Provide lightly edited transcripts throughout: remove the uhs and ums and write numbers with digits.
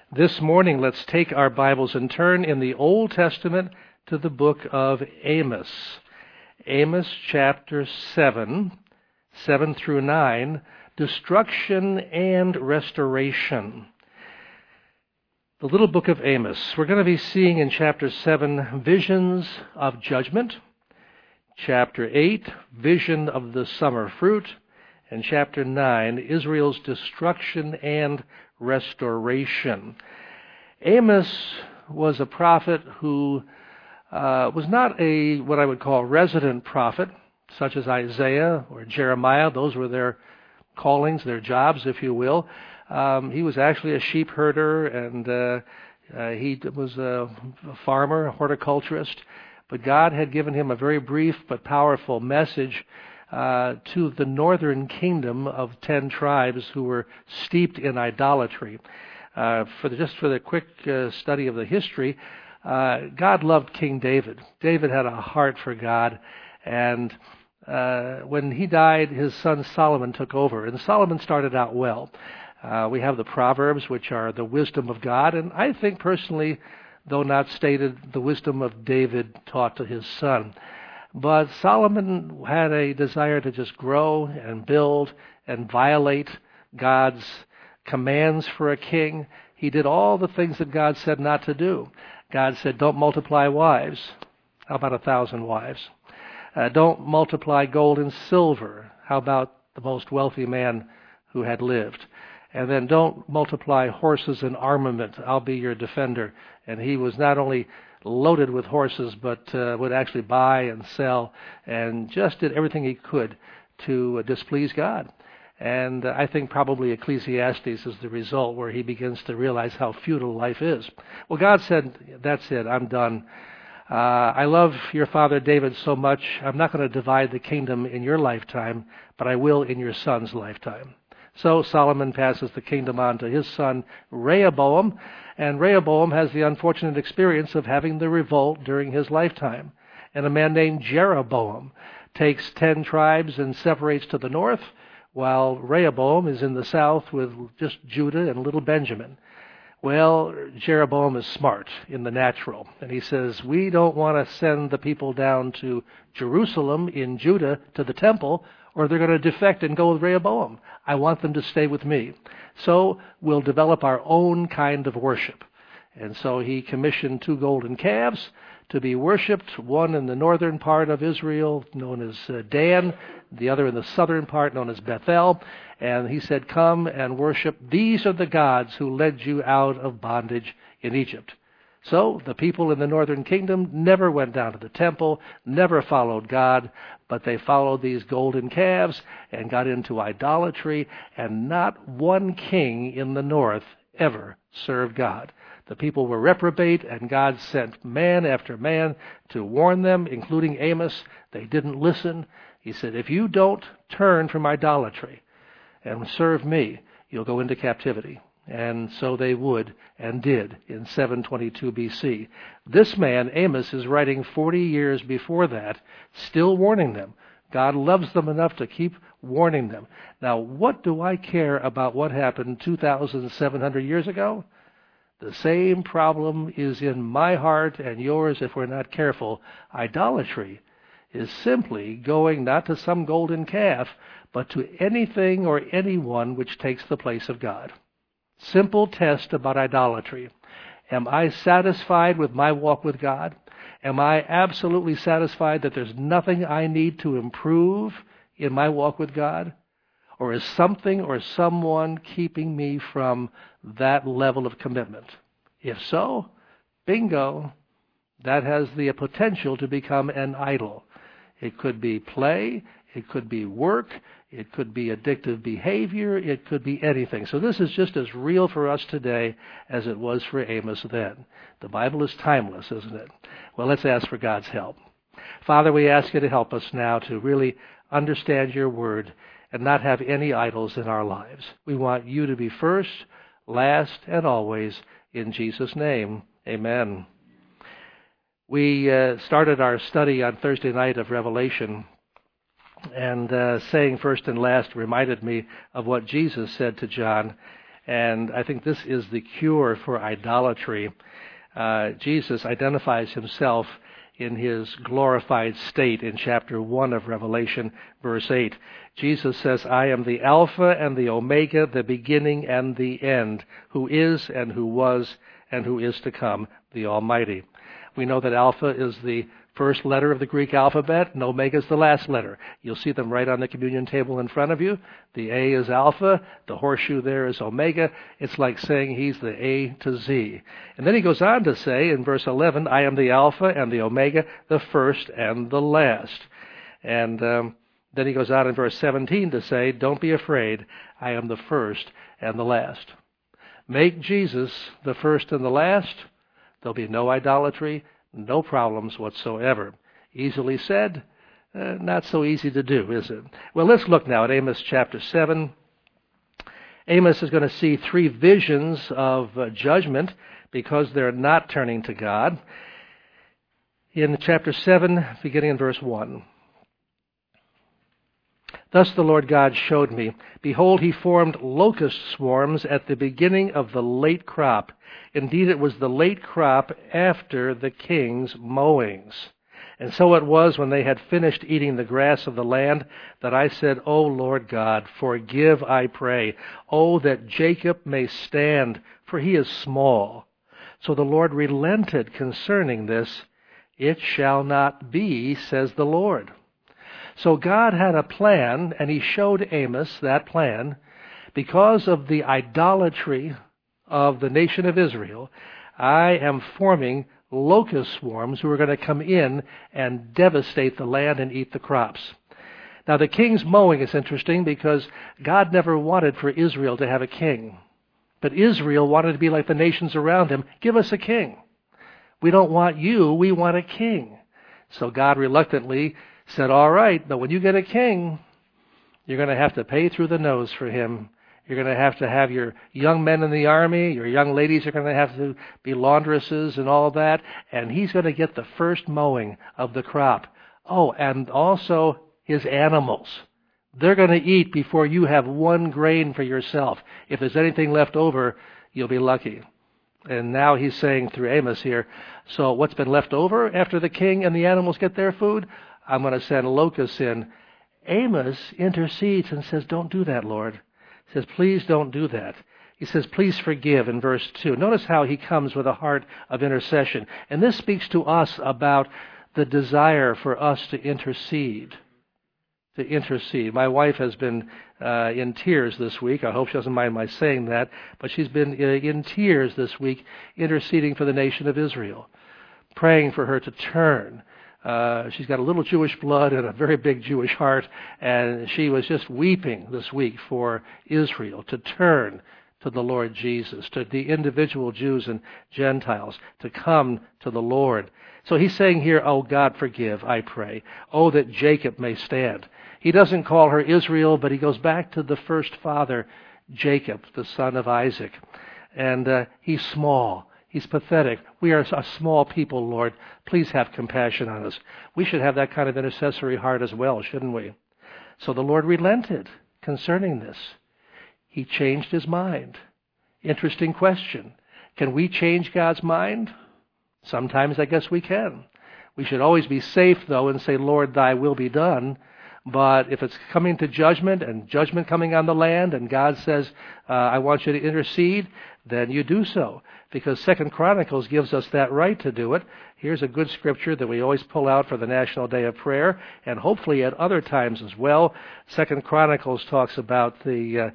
This morning, let's take our Bibles and turn in the Old Testament to the book of Amos. Amos chapter 7, 7 through 9, destruction and restoration. The little book of Amos. We're going to be seeing in chapter 7 visions of judgment, chapter 8, vision of the summer fruit, and chapter 9, Israel's destruction and restoration. Amos was a prophet who was not a what I would call resident prophet, such as Isaiah or Jeremiah. Those were their callings, their jobs, if you will. He was actually a sheep herder, and he was a farmer, a horticulturist. But God had given him a very brief but powerful message to the northern kingdom of 10 tribes who were steeped in idolatry. For the quick study of the history, God loved King David. David had a heart for God, and when he died, his son Solomon took over, and Solomon started out well. We have the Proverbs, which are the wisdom of God, and I think personally, though not stated, the wisdom of David taught to his son. But Solomon had a desire to just grow and build and violate God's commands for a king. He did all the things that God said not to do. God said, don't multiply wives. How about 1,000 wives? Don't multiply gold and silver. How about the most wealthy man who had lived? And then don't multiply horses and armament. I'll be your defender. And he was not only loaded with horses, but would actually buy and sell and just did everything he could to displease God. And I think probably Ecclesiastes is the result, where he begins to realize how futile life is. Well, God said, that's it, I'm done. I love your father David so much, I'm not going to divide the kingdom in your lifetime, but I will in your son's lifetime. So Solomon passes the kingdom on to his son Rehoboam, and Rehoboam has the unfortunate experience of having the revolt during his lifetime. And a man named Jeroboam takes 10 tribes and separates to the north, while Rehoboam is in the south with just Judah and little Benjamin. Well, Jeroboam is smart in the natural, and he says, we don't want to send the people down to Jerusalem in Judah to the temple, or they're going to defect and go with Rehoboam. I want them to stay with me. So we'll develop our own kind of worship. And so he commissioned 2 golden calves to be worshipped, one in the northern part of Israel, known as Dan, the other in the southern part, known as Bethel. And he said, come and worship. These are the gods who led you out of bondage in Egypt. So the people in the northern kingdom never went down to the temple, never followed God, but they followed these golden calves and got into idolatry, and not one king in the north ever served God. The people were reprobate, and God sent man after man to warn them, including Amos. They didn't listen. He said, if you don't turn from idolatry and serve me, you'll go into captivity. And so they would and did in 722 BC. This man, Amos, is writing 40 years before that, still warning them. God loves them enough to keep warning them. Now, what do I care about what happened 2,700 years ago? The same problem is in my heart and yours if we're not careful. Idolatry is simply going not to some golden calf, but to anything or anyone which takes the place of God. Simple test about idolatry. Am I satisfied with my walk with God? Am I absolutely satisfied that there's nothing I need to improve in my walk with God? Or is something or someone keeping me from that level of commitment? If so, bingo, that has the potential to become an idol. It could be play, it could be work, it could be addictive behavior, it could be anything. So this is just as real for us today as it was for Amos then. The Bible is timeless, isn't it? Well, let's ask for God's help. Father, we ask you to help us now to really understand your word and not have any idols in our lives. We want you to be first, last, and always. In Jesus' name, amen. We started our study on Thursday night of Revelation, and saying first and last reminded me of what Jesus said to John. And I think this is the cure for idolatry. Jesus identifies himself in his glorified state in chapter 1 of Revelation, verse 8. Jesus says, I am the Alpha and the Omega, the beginning and the end, who is and who was and who is to come, the Almighty. We know that Alpha is the first letter of the Greek alphabet, and Omega is the last letter. You'll see them right on the communion table in front of you. The A is Alpha, the horseshoe there is Omega. It's like saying he's the A to Z. And then he goes on to say in verse 11, I am the Alpha and the Omega, the first and the last. And then he goes on in verse 17 to say, don't be afraid, I am the first and the last. Make Jesus the first and the last. There'll be no idolatry, no problems whatsoever. Easily said, not so easy to do, is it? Well, let's look now at Amos chapter 7. Amos is going to see 3 visions of judgment because they're not turning to God. In chapter 7, beginning in verse 1. Thus the Lord God showed me, behold, he formed locust swarms at the beginning of the late crop. Indeed, it was the late crop after the king's mowings. And so it was when they had finished eating the grass of the land that I said, O Lord God, forgive, I pray. Oh, that Jacob may stand, for he is small. So the Lord relented concerning this. It shall not be, says the Lord. So God had a plan, and he showed Amos that plan. Because of the idolatry of the nation of Israel, I am forming locust swarms who are going to come in and devastate the land and eat the crops. Now, the king's mowing is interesting because God never wanted for Israel to have a king. But Israel wanted to be like the nations around him. Give us a king. We don't want you, we want a king. So God reluctantly said, all right, but when you get a king, you're going to have to pay through the nose for him. You're going to have your young men in the army, your young ladies are going to have to be laundresses and all that, and he's going to get the first mowing of the crop. Oh, and also his animals. They're going to eat before you have one grain for yourself. If there's anything left over, you'll be lucky. And now he's saying through Amos here, so what's been left over after the king and the animals get their food? I'm going to send locusts in. Amos intercedes and says, don't do that, Lord. He says, please don't do that. He says, please forgive in verse 2. Notice how he comes with a heart of intercession. And this speaks to us about the desire for us to intercede. To intercede. My wife has been in tears this week. I hope she doesn't mind my saying that. But she's been in tears this week interceding for the nation of Israel. Praying for her to turn. She's got a little Jewish blood and a very big Jewish heart, and she was just weeping this week for Israel to turn to the Lord Jesus, to the individual Jews and Gentiles, to come to the Lord. So he's saying here, oh God, forgive, I pray. Oh, that Jacob may stand. He doesn't call her Israel, but he goes back to the first father, Jacob, the son of Isaac. And he's small. He's pathetic. We are a small people, Lord. Please have compassion on us. We should have that kind of intercessory heart as well, shouldn't we? So the Lord relented concerning this. He changed his mind. Interesting question. Can we change God's mind? Sometimes I guess we can. We should always be safe, though, and say, Lord, thy will be done. But if it's coming to judgment and judgment coming on the land and God says, I want you to intercede, then you do so. Because 2 Chronicles gives us that right to do it. Here's a good scripture that we always pull out for the National Day of Prayer, and hopefully at other times as well. 2 Chronicles talks about the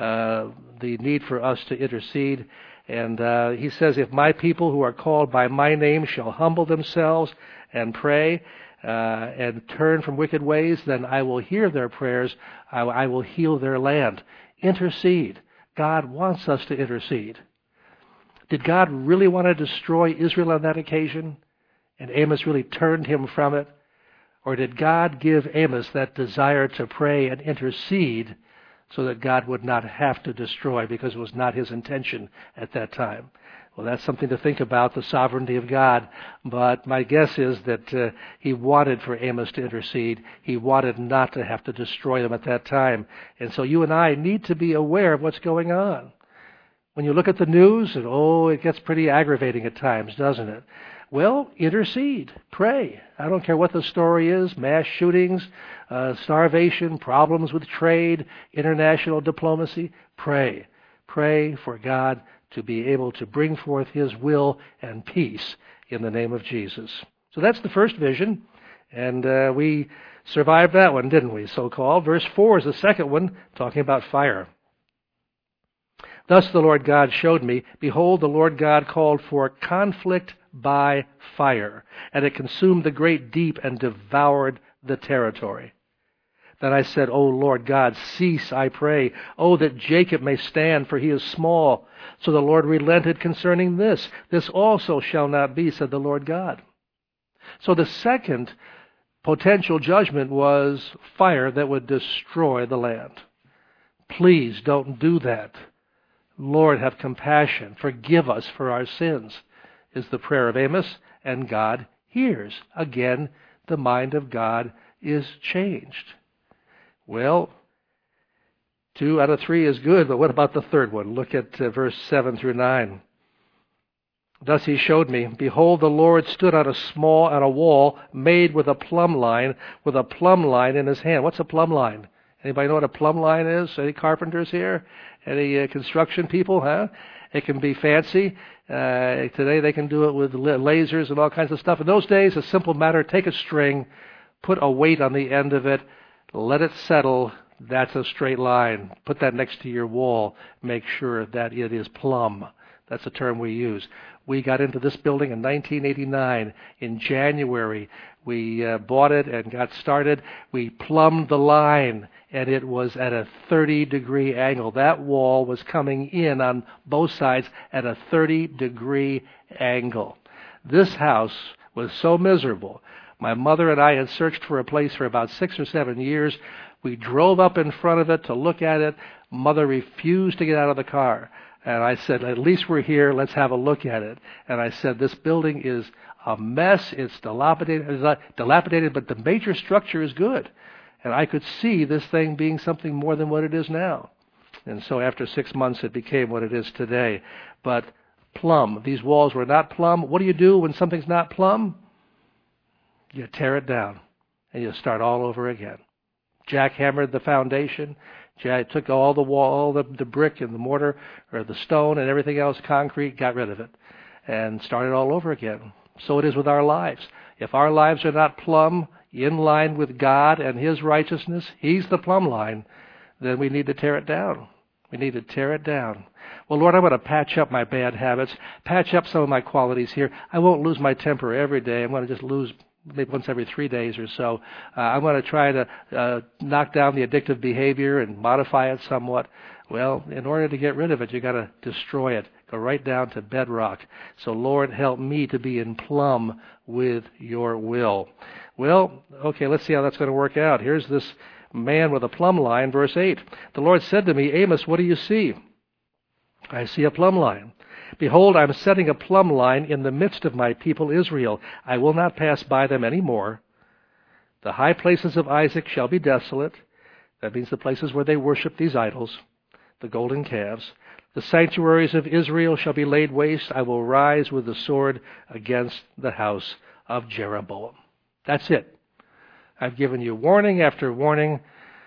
need for us to intercede. And he says, if my people who are called by my name shall humble themselves and pray and turn from wicked ways, then I will hear their prayers. I will heal their land. Intercede. God wants us to intercede. Did God really want to destroy Israel on that occasion? And Amos really turned him from it? Or did God give Amos that desire to pray and intercede so that God would not have to destroy because it was not his intention at that time? Well, that's something to think about, the sovereignty of God. But my guess is that he wanted for Amos to intercede. He wanted not to have to destroy them at that time. And so you and I need to be aware of what's going on. When you look at the news, it gets pretty aggravating at times, doesn't it? Well, intercede, pray. I don't care what the story is, mass shootings, starvation, problems with trade, international diplomacy. Pray. Pray for God to be able to bring forth His will and peace in the name of Jesus. So that's the first vision, and we survived that one, didn't we, so-called? Verse 4 is the second one, talking about fire. Thus the Lord God showed me, behold, the Lord God called for conflict by fire, and it consumed the great deep and devoured the territory. Then I said, O Lord God, cease, I pray. Oh, that Jacob may stand, for he is small. So the Lord relented concerning this. This also shall not be, said the Lord God. So the second potential judgment was fire that would destroy the land. Please don't do that. Lord, have compassion. Forgive us for our sins, is the prayer of Amos, and God hears. Again, the mind of God is changed. Well, 2 out of 3 is good, but what about the third one? Look at verse 7 through 9. Thus he showed me, behold, the Lord stood on a wall made with a plumb line in his hand. What's a plumb line? Anybody know what a plumb line is? Any carpenters here? Any construction people, huh? It can be fancy. Today they can do it with lasers and all kinds of stuff. In those days, a simple matter, take a string, put a weight on the end of it, let it settle. That's a straight line. Put that next to your wall. Make sure that it is plumb. That's a term we use. We got into this building in 1989. In January, we bought it and got started. We plumbed the line, and it was at a 30-degree angle. That wall was coming in on both sides at a 30-degree angle. This house was so miserable. My mother and I had searched for a place for about 6 or 7 years. We drove up in front of it to look at it. Mother refused to get out of the car. And I said, at least we're here. Let's have a look at it. And I said, this building is a mess. It's dilapidated, but the major structure is good. And I could see this thing being something more than what it is now. And so after 6 months, it became what it is today. But plumb. These walls were not plumb. What do you do when something's not plumb? You tear it down, and you start all over again. Jackhammered the foundation. Took all the wall, the brick and the mortar, or the stone and everything else, concrete, got rid of it, and started all over again. So it is with our lives. If our lives are not plumb, in line with God and His righteousness, He's the plumb line, then we need to tear it down. We need to tear it down. Well, Lord, I want to patch up my bad habits, patch up some of my qualities here. I won't lose my temper every day. I'm going to just lose maybe once every 3 days or so. I'm going to try to knock down the addictive behavior and modify it somewhat. Well, in order to get rid of it, you've got to destroy it. Go right down to bedrock. So, Lord, help me to be in plumb with your will. Well, okay, let's see how that's going to work out. Here's this man with a plumb line, verse 8. The Lord said to me, Amos, what do you see? I see a plumb line. Behold, I am setting a plumb line in the midst of my people Israel. I will not pass by them any more. The high places of Isaac shall be desolate. That means the places where they worship these idols, the golden calves. The sanctuaries of Israel shall be laid waste. I will rise with the sword against the house of Jeroboam. That's it. I've given you warning after warning.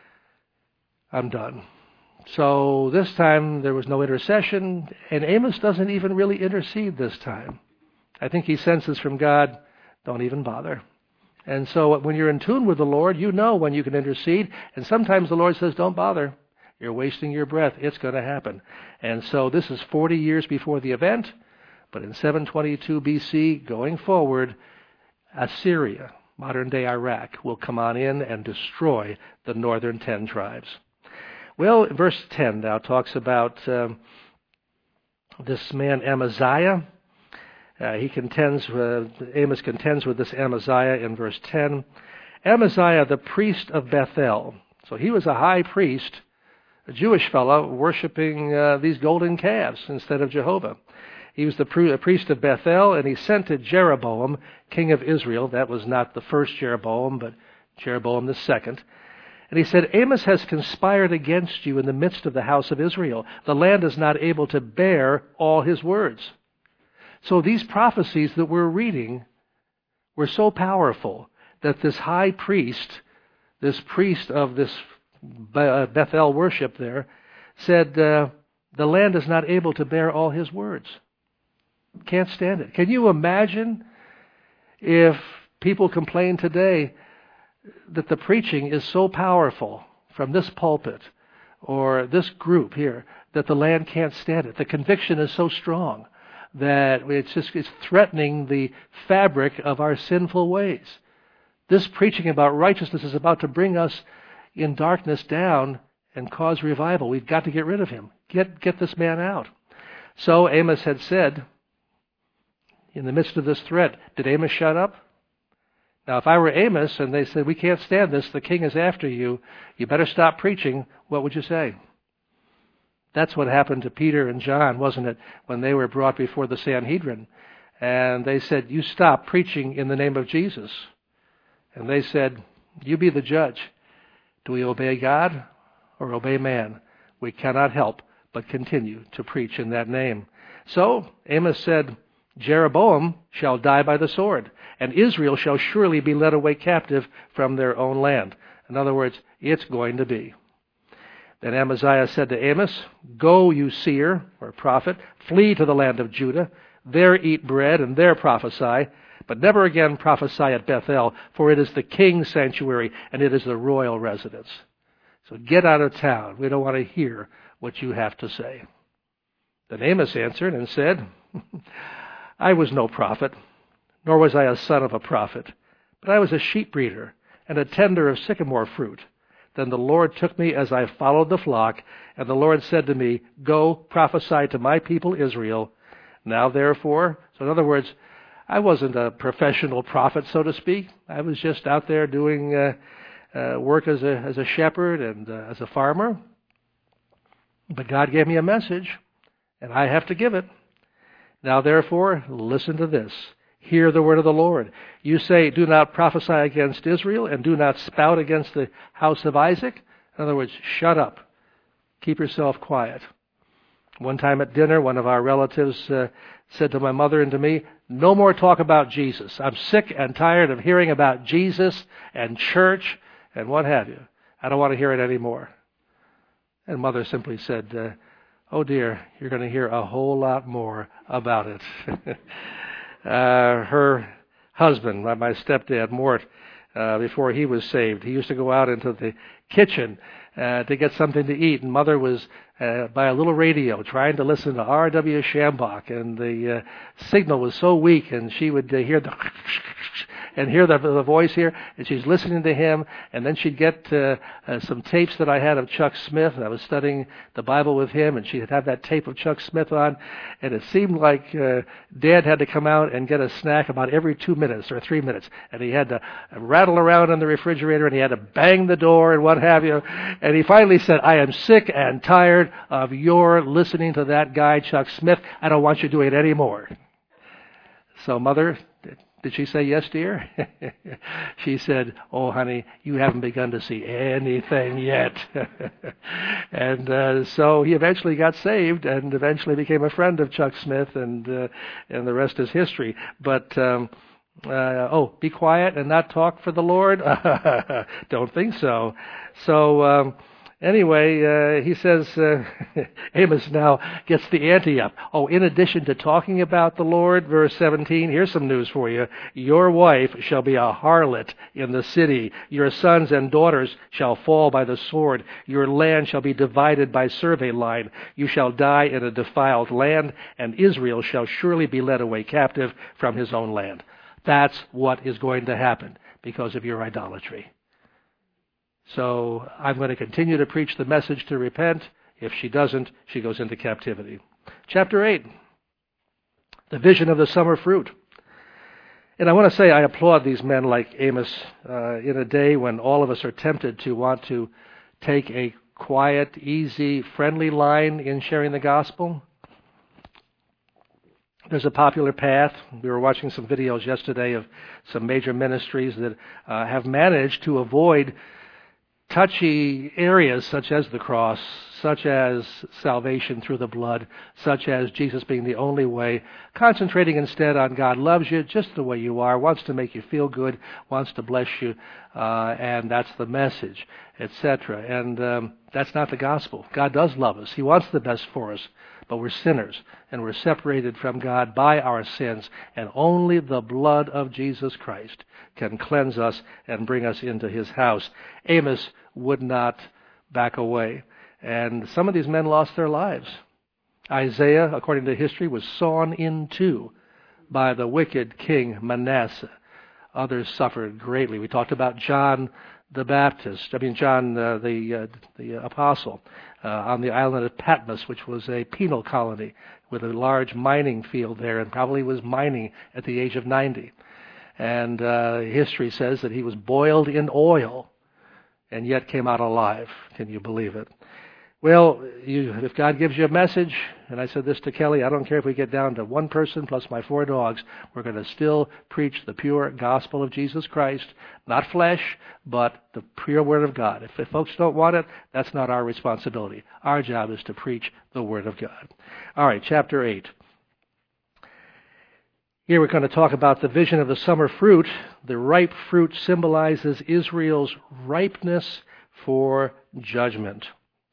I'm done. So this time there was no intercession, and Amos doesn't even really intercede this time. I think he senses from God, don't even bother. And so when you're in tune with the Lord, you know when you can intercede, and sometimes the Lord says, don't bother. You're wasting your breath. It's going to happen. And so this is 40 years before the event, but in 722 BC, going forward, Assyria, modern-day Iraq, will come on in and destroy the northern 10 tribes. Well, verse 10 now talks about this man Amaziah. Amos contends with this Amaziah in verse 10. Amaziah, the priest of Bethel. So he was a high priest, a Jewish fellow, worshiping these golden calves instead of Jehovah. He was the priest of Bethel, and he sent to Jeroboam, king of Israel. That was not the first Jeroboam, but Jeroboam the second. And he said, Amos has conspired against you in the midst of the house of Israel. The land is not able to bear all his words. So these prophecies that we're reading were so powerful that this high priest, this priest of this Bethel worship there, said the land is not able to bear all his words. Can't stand it. Can you imagine if people complain today that the preaching is so powerful from this pulpit or this group here that the land can't stand it? The conviction is so strong that it's threatening the fabric of our sinful ways. This preaching about righteousness is about to bring us in darkness down and cause revival. We've got to get rid of him. Get this man out. So Amos had said, in the midst of this threat, did Amos shut up? Now, if I were Amos and they said, we can't stand this, the king is after you, you better stop preaching, what would you say? That's what happened to Peter and John, wasn't it, when they were brought before the Sanhedrin. And they said, you stop preaching in the name of Jesus. And they said, you be the judge. Do we obey God or obey man? We cannot help but continue to preach in that name. So Amos said, Jeroboam shall die by the sword, and Israel shall surely be led away captive from their own land. In other words, it's going to be. Then Amaziah said to Amos, go, you seer, or prophet, flee to the land of Judah. There eat bread, and there prophesy. But never again prophesy at Bethel, for it is the king's sanctuary, and it is the royal residence. So get out of town. We don't want to hear what you have to say. Then Amos answered and said, I was no prophet, nor was I a son of a prophet, but I was a sheep breeder and a tender of sycamore fruit. Then the Lord took me as I followed the flock, and the Lord said to me, go prophesy to my people Israel. Now therefore, so in other words, I wasn't a professional prophet, so to speak. I was just out there doing work as a shepherd and as a farmer. But God gave me a message, and I have to give it. Now therefore, listen to this. Hear the word of the Lord. You say, do not prophesy against Israel, and do not spout against the house of Isaac. In other words, shut up. Keep yourself quiet. One time at dinner, one of our relatives said to my mother and to me, no more talk about Jesus. I'm sick and tired of hearing about Jesus and church and what have you. I don't want to hear it anymore. And Mother simply said, oh dear, you're going to hear a whole lot more about it. Her husband, my stepdad, Mort, before he was saved, he used to go out into the kitchen to get something to eat, and Mother was by a little radio trying to listen to R.W. Shambach, and the signal was so weak, and she would hear the voice here, and she's listening to him, and then she'd get some tapes that I had of Chuck Smith, and I was studying the Bible with him, and she'd have that tape of Chuck Smith on, and it seemed like Dad had to come out and get a snack about every 2 minutes or 3 minutes, and he had to rattle around in the refrigerator, and he had to bang the door and what have you, and he finally said, I am sick and tired of your listening to that guy, Chuck Smith. I don't want you doing it anymore. So Mother, did she say yes, dear? She said, oh, honey, you haven't begun to see anything yet. And so he eventually got saved and eventually became a friend of Chuck Smith, and the rest is history. But, be quiet and not talk for the Lord? Don't think so. So, anyway, he says, Amos now gets the ante up. Oh, in addition to talking about the Lord, verse 17, here's some news for you. Your wife shall be a harlot in the city. Your sons and daughters shall fall by the sword. Your land shall be divided by survey line. You shall die in a defiled land, and Israel shall surely be led away captive from his own land. That's what is going to happen because of your idolatry. So I'm going to continue to preach the message to repent. If she doesn't, she goes into captivity. Chapter 8, the vision of the summer fruit. And I want to say I applaud these men like Amos in a day when all of us are tempted to want to take a quiet, easy, friendly line in sharing the gospel. There's a popular path. We were watching some videos yesterday of some major ministries that have managed to avoid touchy areas such as the cross, such as salvation through the blood, such as Jesus being the only way, concentrating instead on God loves you just the way you are, wants to make you feel good, wants to bless you, and that's the message, etc. And that's not the gospel. God does love us. He wants the best for us, but we're sinners, and we're separated from God by our sins, and only the blood of Jesus Christ can cleanse us and bring us into his house. Amos would not back away, and some of these men lost their lives. Isaiah, according to history, was sawn in two by the wicked king Manasseh. Others suffered greatly. We talked about John the apostle, on the island of Patmos, which was a penal colony with a large mining field there, and probably was mining at the age of 90. And history says that he was boiled in oil and yet came out alive. Can you believe it? Well, if God gives you a message, and I said this to Kelly, I don't care if we get down to one person plus my 4 dogs, we're going to still preach the pure gospel of Jesus Christ, not flesh, but the pure word of God. If folks don't want it, that's not our responsibility. Our job is to preach the word of God. All right, chapter 8. Here we're going to talk about the vision of the summer fruit. The ripe fruit symbolizes Israel's ripeness for judgment.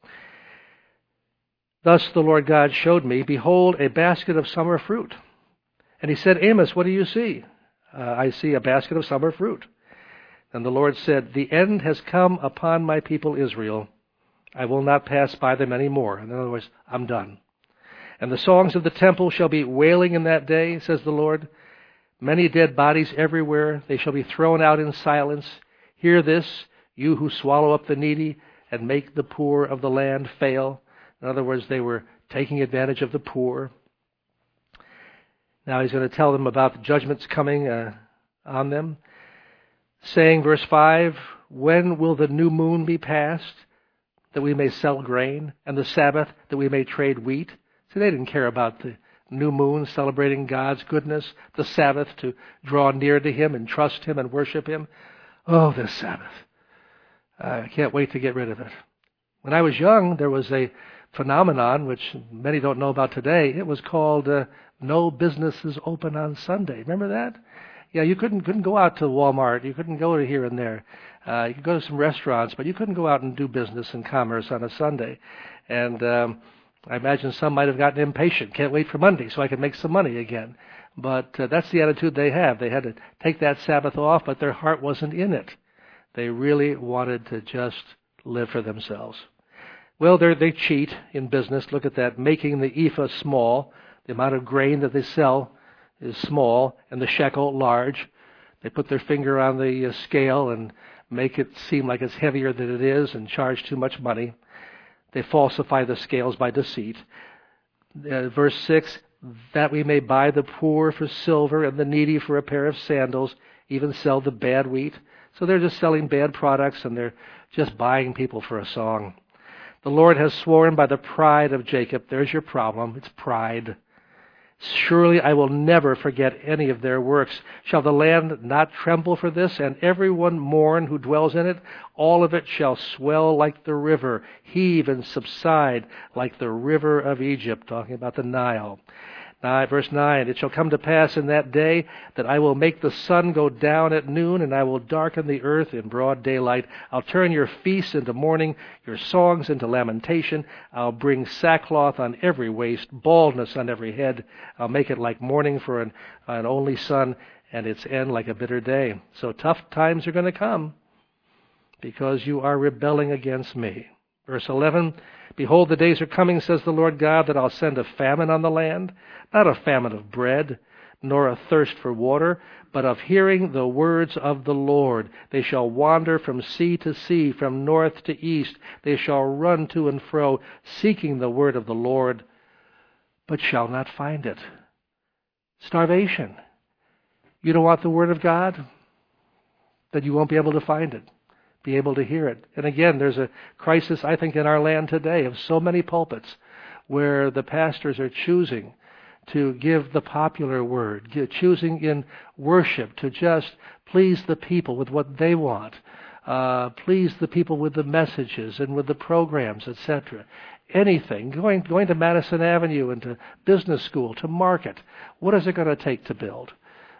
Thus the Lord God showed me, behold, a basket of summer fruit. And he said, Amos, what do you see? I see a basket of summer fruit. And the Lord said, the end has come upon my people Israel. I will not pass by them any more. In other words, I'm done. And the songs of the temple shall be wailing in that day, says the Lord. Many dead bodies everywhere. They shall be thrown out in silence. Hear this, you who swallow up the needy and make the poor of the land fail. In other words, they were taking advantage of the poor. Now he's going to tell them about the judgments coming on them, saying, verse 5, when will the new moon be passed, that we may sell grain, and the Sabbath, that we may trade wheat? See, they didn't care about the new moon, celebrating God's goodness, the Sabbath, to draw near to him and trust him and worship him. Oh, this Sabbath. I can't wait to get rid of it. When I was young, there was a phenomenon which many don't know about today. It was called no businesses open on Sunday. Remember that? Yeah, you couldn't go out to Walmart. You couldn't go to here and there. You could go to some restaurants, but you couldn't go out and do business and commerce on a Sunday. And I imagine some might have gotten impatient. Can't wait for Monday so I can make some money again. But that's the attitude they have. They had to take that Sabbath off, but their heart wasn't in it. They really wanted to just live for themselves. Well, they cheat in business. Look at that, making the ephah small. The amount of grain that they sell is small, and the shekel large. They put their finger on the scale and make it seem like it's heavier than it is and charge too much money. They falsify the scales by deceit. Verse 6, that we may buy the poor for silver and the needy for a pair of sandals, even sell the bad wheat. So they're just selling bad products, and they're just buying people for a song. The Lord has sworn by the pride of Jacob. There's your problem. It's pride. Surely I will never forget any of their works. Shall the land not tremble for this, and everyone mourn who dwells in it? All of it shall swell like the river, heave and subside like the river of Egypt, talking about the Nile. Verse 9, it shall come to pass in that day that I will make the sun go down at noon, and I will darken the earth in broad daylight. I'll turn your feasts into mourning, your songs into lamentation. I'll bring sackcloth on every waist, baldness on every head. I'll make it like mourning for an only son, and its end like a bitter day. So tough times are going to come because you are rebelling against me. Verse 11, behold, the days are coming, says the Lord God, that I'll send a famine on the land, not a famine of bread, nor a thirst for water, but of hearing the words of the Lord. They shall wander from sea to sea, from north to east. They shall run to and fro, seeking the word of the Lord, but shall not find it. Starvation. You don't want the word of God? Then you won't be able to find it, be able to hear it. And again, there's a crisis, I think, in our land today of so many pulpits where the pastors are choosing to give the popular word, choosing in worship to just please the people with what they want. please the people with the messages and with the programs, etc. Anything, going to Madison Avenue and to business school, to market. What is it going to take to build?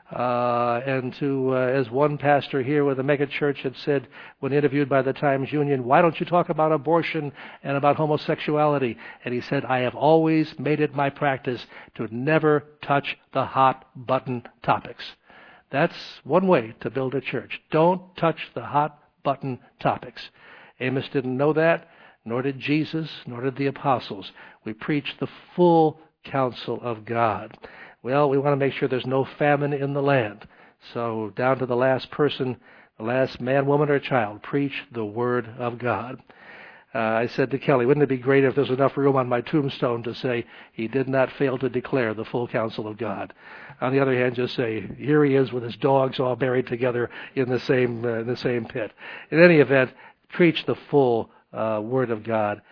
And to, as one pastor here with a mega church had said when interviewed by the Times Union, why don't you talk about abortion and about homosexuality? And he said, I have always made it my practice to never touch the hot button topics. That's one way to build a church. Don't touch the hot button topics. Amos didn't know that, nor did Jesus, nor did the apostles. We preach the full counsel of God. Well, we want to make sure there's no famine in the land. So down to the last person, the last man, woman, or child, preach the Word of God. I said to Kelly, wouldn't it be great if there's enough room on my tombstone to say, he did not fail to declare the full counsel of God. On the other hand, just say, here he is with his dogs all buried together in the same pit. In any event, preach the full Word of God.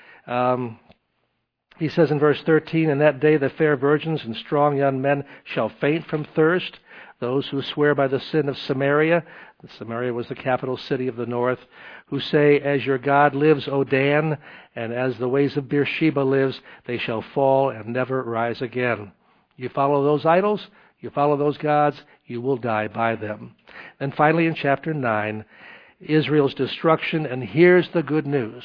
He says in verse 13, in that day the fair virgins and strong young men shall faint from thirst. Those who swear by the sin of Samaria, Samaria was the capital city of the north, who say, as your God lives, O Dan, and as the ways of Beersheba lives, they shall fall and never rise again. You follow those idols, you follow those gods, you will die by them. And finally in chapter 9, Israel's destruction, and here's the good news.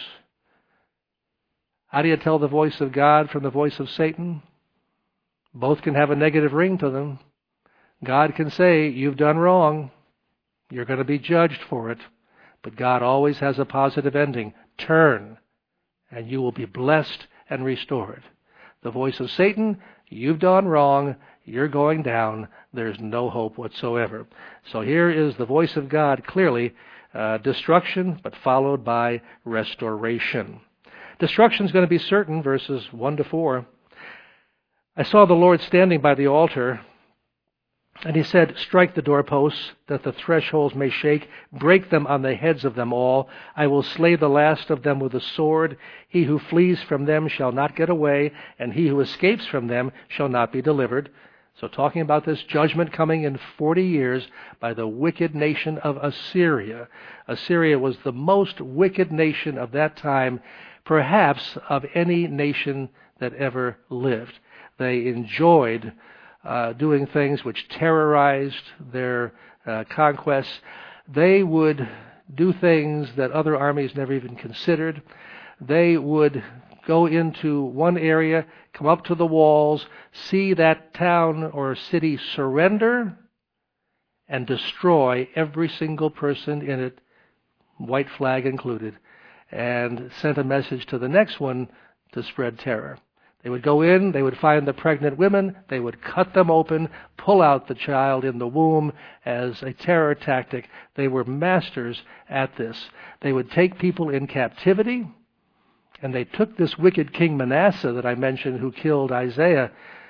How do you tell the voice of God from the voice of Satan? Both can have a negative ring to them. God can say, you've done wrong. You're going to be judged for it. But God always has a positive ending. Turn, and you will be blessed and restored. The voice of Satan, you've done wrong. You're going down. There's no hope whatsoever. So here is the voice of God, clearly destruction, but followed by restoration. Destruction is going to be certain, verses 1 to 4. I saw the Lord standing by the altar, and he said, strike the doorposts, that the thresholds may shake. Break them on the heads of them all. I will slay the last of them with the sword. He who flees from them shall not get away, and he who escapes from them shall not be delivered. So talking about this judgment coming in 40 years by the wicked nation of Assyria. Assyria was the most wicked nation of that time, perhaps of any nation that ever lived. They enjoyed doing things which terrorized their conquests. They would do things that other armies never even considered. They would go into one area, come up to the walls, see that town or city surrender, and destroy every single person in it, white flag included, and sent a message to the next one to spread terror. They would go in, they would find the pregnant women, they would cut them open, pull out the child in the womb as a terror tactic. They were masters at this. They would take people in captivity, and they took this wicked King Manasseh that I mentioned who killed Isaiah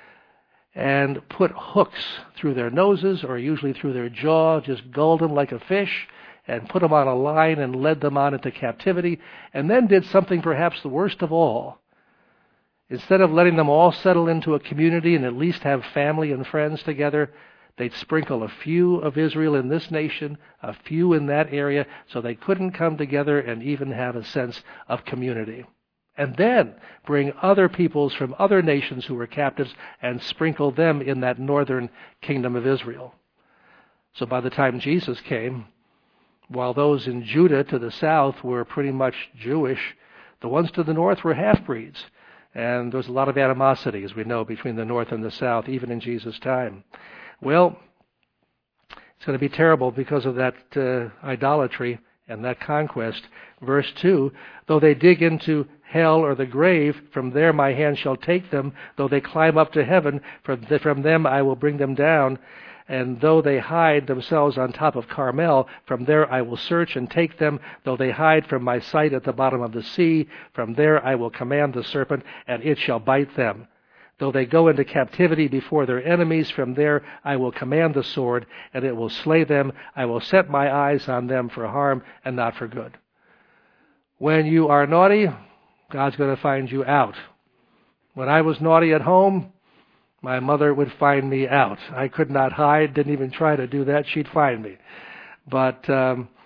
and put hooks through their noses or usually through their jaw, just gulled them like a fish, and put them on a line and led them on into captivity, and then did something perhaps the worst of all. Instead of letting them all settle into a community and at least have family and friends together, they'd sprinkle a few of Israel in this nation, a few in that area, so they couldn't come together and even have a sense of community. And then bring other peoples from other nations who were captives and sprinkle them in that northern kingdom of Israel. So by the time Jesus came, while those in Judah to the south were pretty much Jewish, the ones to the north were half-breeds. And there was a lot of animosity, as we know, between the north and the south, even in Jesus' time. Well, it's going to be terrible because of that idolatry and that conquest. Verse 2, though they dig into hell or the grave, from there my hand shall take them. Though they climb up to heaven, from them I will bring them down. And though they hide themselves on top of Carmel, from there I will search and take them. Though they hide from my sight at the bottom of the sea, from there I will command the serpent, and it shall bite them. Though they go into captivity before their enemies, from there I will command the sword, and it will slay them. I will set my eyes on them for harm and not for good. When you are naughty, God's going to find you out. When I was naughty at home, my mother would find me out. I could not hide, didn't even try to do that. She'd find me. But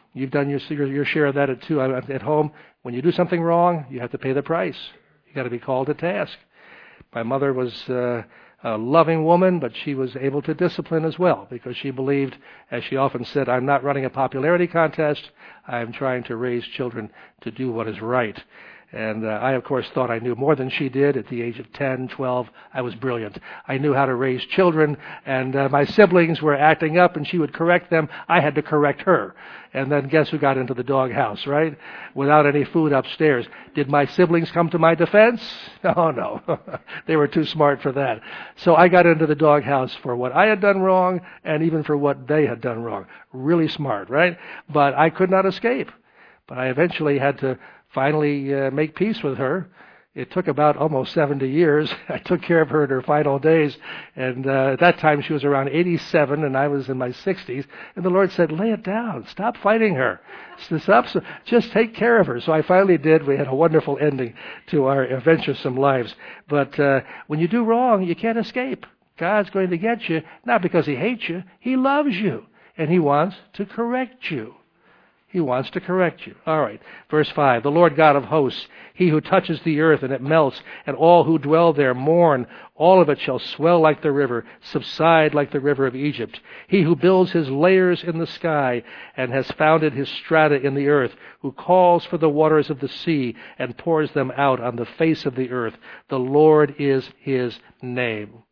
You've done your share of that too. At home, when you do something wrong, you have to pay the price. You got to be called to task. My mother was a loving woman, but she was able to discipline as well because she believed, as she often said, I'm not running a popularity contest. I'm trying to raise children to do what is right. And I, of course, thought I knew more than she did. At the age of 10, 12, I was brilliant. I knew how to raise children, and my siblings were acting up, and she would correct them. I had to correct her. And then guess who got into the doghouse, right? Without any food upstairs. Did my siblings come to my defense? Oh, no. They were too smart for that. So I got into the doghouse for what I had done wrong, and even for what they had done wrong. Really smart, right? But I could not escape. But I eventually had to finally make peace with her. It took about almost 70 years. I took care of her in her final days. And at that time, she was around 87, and I was in my 60s. And the Lord said, lay it down. Stop fighting her. Just take care of her. So I finally did. We had a wonderful ending to our adventuresome lives. But when you do wrong, you can't escape. God's going to get you, not because He hates you. He loves you, and He wants to correct you. He wants to correct you. All right. Verse 5, the Lord God of hosts, He who touches the earth and it melts, and all who dwell there mourn. All of it shall swell like the river, subside like the river of Egypt. He who builds his layers in the sky and has founded his strata in the earth, who calls for the waters of the sea and pours them out on the face of the earth. The Lord is His name.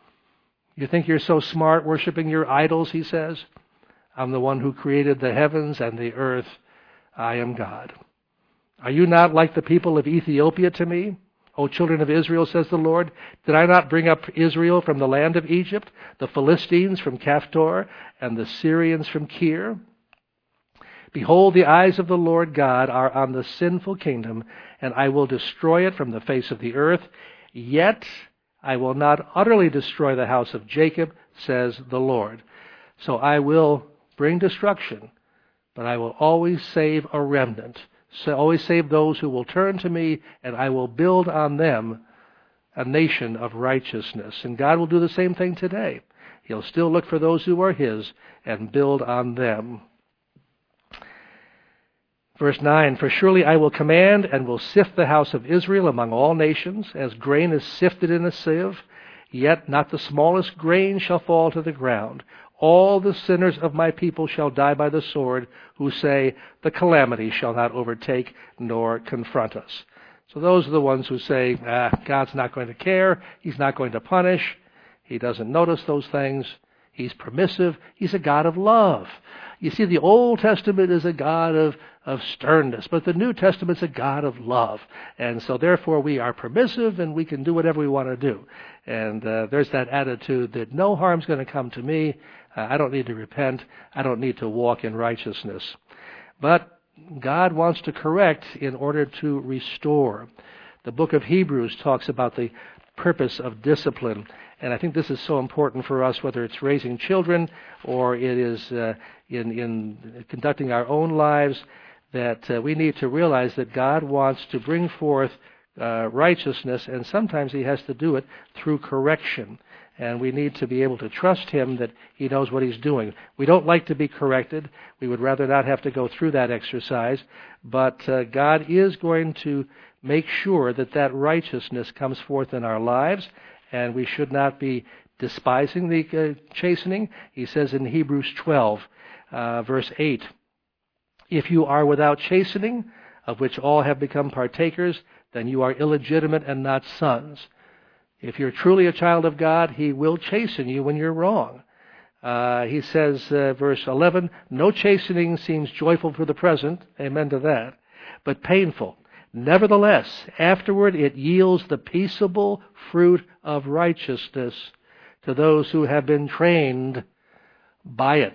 You think you're so smart worshiping your idols, He says? I'm the one who created the heavens and the earth. I am God. Are you not like the people of Ethiopia to me? O children of Israel, says the Lord, did I not bring up Israel from the land of Egypt, the Philistines from Caphtor, and the Syrians from Kir? Behold, the eyes of the Lord God are on the sinful kingdom, and I will destroy it from the face of the earth. Yet I will not utterly destroy the house of Jacob, says the Lord. So I will bring destruction, but I will always save a remnant. So always save those who will turn to me, and I will build on them a nation of righteousness. And God will do the same thing today. He'll still look for those who are His and build on them. Verse 9, for surely I will command and will sift the house of Israel among all nations, as grain is sifted in a sieve, yet not the smallest grain shall fall to the ground. All the sinners of my people shall die by the sword, who say, the calamity shall not overtake nor confront us. So those are the ones who say, God's not going to care, He's not going to punish, He doesn't notice those things, He's permissive, He's a God of love. You see, the Old Testament is a God of sternness, but the New Testament's a God of love. And so therefore we are permissive and we can do whatever we want to do. And there's that attitude that no harm's going to come to me. I don't need to repent. I don't need to walk in righteousness. But God wants to correct in order to restore. The book of Hebrews talks about the purpose of discipline. And I think this is so important for us, whether it's raising children or it is in conducting our own lives, that we need to realize that God wants to bring forth righteousness, and sometimes He has to do it through correction. And we need to be able to trust Him that He knows what He's doing. We don't like to be corrected. We would rather not have to go through that exercise. But God is going to make sure that that righteousness comes forth in our lives, and we should not be despising the chastening. He says in Hebrews 12, verse 8, if you are without chastening, of which all have become partakers, then you are illegitimate and not sons. If you're truly a child of God, He will chasten you when you're wrong. He says, verse 11, no chastening seems joyful for the present, amen to that, but painful. Nevertheless, afterward it yields the peaceable fruit of righteousness to those who have been trained by it.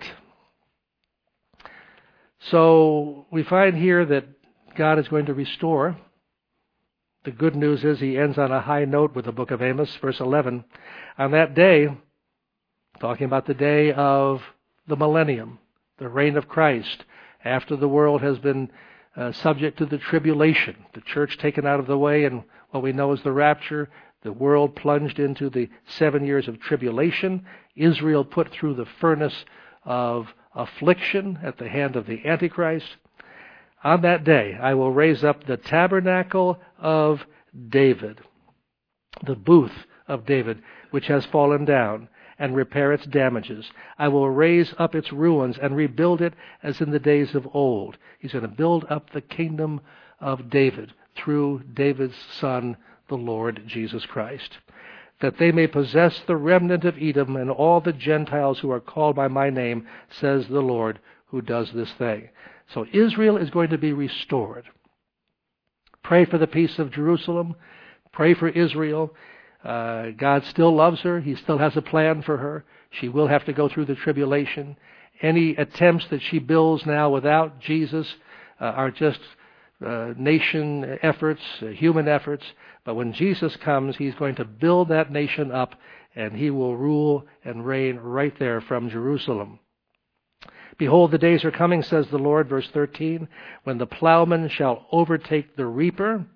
So we find here that God is going to restore. The good news is He ends on a high note with the book of Amos, verse 11. On that day, talking about the day of the millennium, the reign of Christ, after the world has been subject to the tribulation, the church taken out of the way, and what we know as the rapture, the world plunged into the 7 years of tribulation, Israel put through the furnace of affliction at the hand of the Antichrist. On that day, I will raise up the tabernacle of David, the booth of David, which has fallen down, and repair its damages. I will raise up its ruins and rebuild it as in the days of old. He's going to build up the kingdom of David through David's son, the Lord Jesus Christ, that they may possess the remnant of Edom and all the Gentiles who are called by my name, says the Lord who does this thing. So Israel is going to be restored. Pray for the peace of Jerusalem. Pray for Israel. God still loves her. He still has a plan for her. She will have to go through the tribulation. Any attempts that she builds now without Jesus are just nation efforts, human efforts. But when Jesus comes, he's going to build that nation up, and he will rule and reign right there from Jerusalem. Behold, the days are coming, says the Lord, verse 13, when the plowman shall overtake the reaper,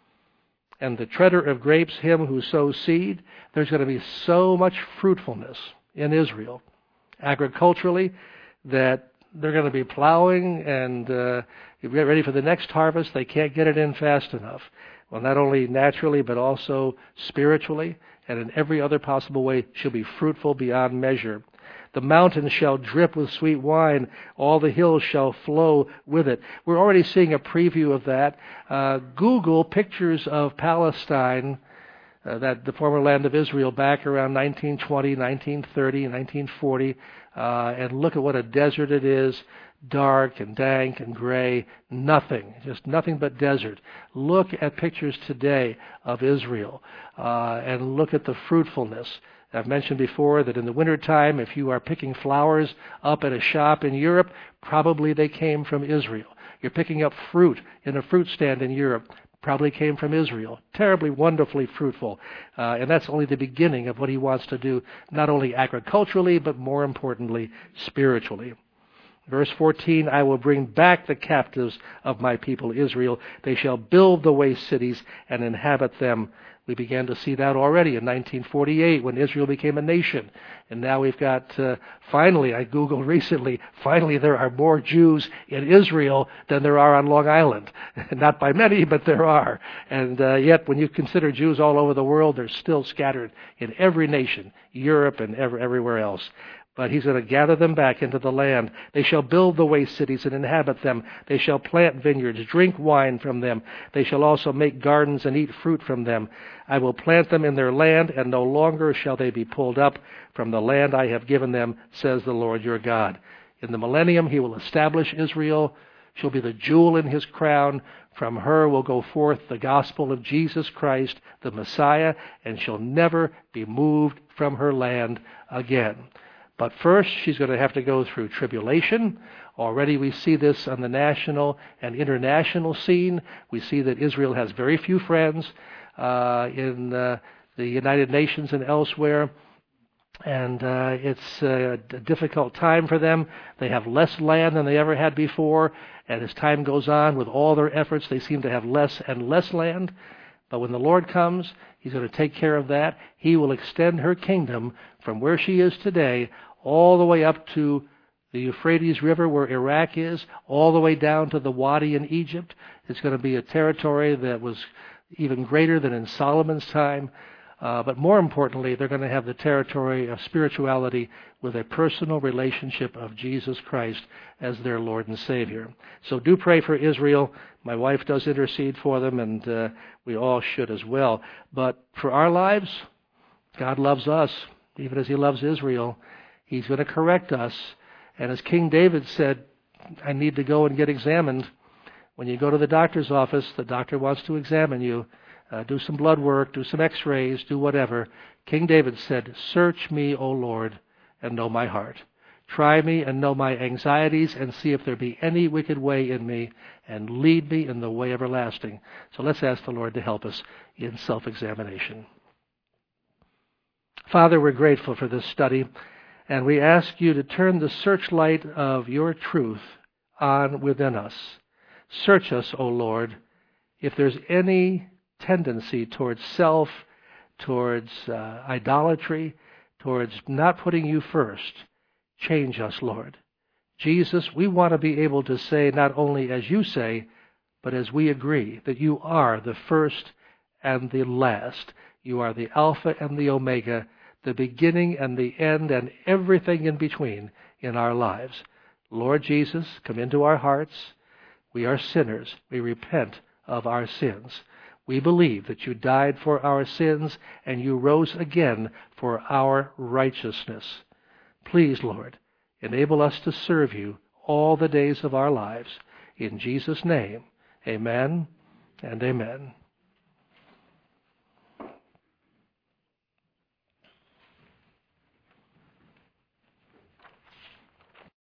and the treader of grapes him who sows seed. There's going to be so much fruitfulness in Israel, agriculturally, that they're going to be plowing and get ready for the next harvest. They can't get it in fast enough. Well, not only naturally, but also spiritually, and in every other possible way, she'll be fruitful beyond measure. The mountains shall drip with sweet wine. All the hills shall flow with it. We're already seeing a preview of that. Google pictures of Palestine, that the former land of Israel, back around 1920, 1930, 1940, and look at what a desert it is. Dark and dank and gray. Nothing. Just nothing but desert. Look at pictures today of Israel, and look at the fruitfulness. I've mentioned before that in the wintertime, if you are picking flowers up at a shop in Europe, probably they came from Israel. You're picking up fruit in a fruit stand in Europe, probably came from Israel. Terribly, wonderfully fruitful. And that's only the beginning of what he wants to do, not only agriculturally, but more importantly, spiritually. Verse 14, I will bring back the captives of my people Israel. They shall build the waste cities and inhabit them. We began to see that already in 1948 when Israel became a nation. And now we've got, finally, I Googled recently, finally there are more Jews in Israel than there are on Long Island. Not by many, but there are. And yet when you consider Jews all over the world, they're still scattered in every nation, Europe and everywhere else. But he's going to gather them back into the land. They shall build the waste cities and inhabit them. They shall plant vineyards, drink wine from them. They shall also make gardens and eat fruit from them. I will plant them in their land, and no longer shall they be pulled up from the land I have given them, says the Lord your God. In the millennium he will establish Israel. She'll be the jewel in his crown. From her will go forth the gospel of Jesus Christ, the Messiah, and she'll never be moved from her land again. But first, she's going to have to go through tribulation. Already we see this on the national and international scene. We see that Israel has very few friends in the United Nations and elsewhere. And it's a difficult time for them. They have less land than they ever had before. And as time goes on, with all their efforts, they seem to have less and less land. But when the Lord comes, he's going to take care of that. He will extend her kingdom from where she is today all the way up to the Euphrates River where Iraq is, all the way down to the Wadi in Egypt. It's going to be a territory that was even greater than in Solomon's time. But more importantly, they're going to have the territory of spirituality with a personal relationship of Jesus Christ as their Lord and Savior. So do pray for Israel. My wife does intercede for them, and we all should as well. But for our lives, God loves us, even as he loves Israel. He's going to correct us. And as King David said, I need to go and get examined. When you go to the doctor's office, the doctor wants to examine you. Do some blood work, do some x-rays, do whatever. King David said, search me, O Lord, and know my heart. Try me and know my anxieties and see if there be any wicked way in me and lead me in the way everlasting. So let's ask the Lord to help us in self-examination. Father, we're grateful for this study, and we ask you to turn the searchlight of your truth on within us. Search us, O Lord, if there's any tendency towards self, towards idolatry, towards not putting you first. Change us, Lord. Jesus, we want to be able to say not only as you say, but as we agree, that you are the first and the last. You are the Alpha and the Omega, the beginning and the end, and everything in between in our lives. Lord Jesus, come into our hearts. We are sinners. We repent of our sins. We believe that you died for our sins and you rose again for our righteousness. Please, Lord, enable us to serve you all the days of our lives. In Jesus' name, amen and amen.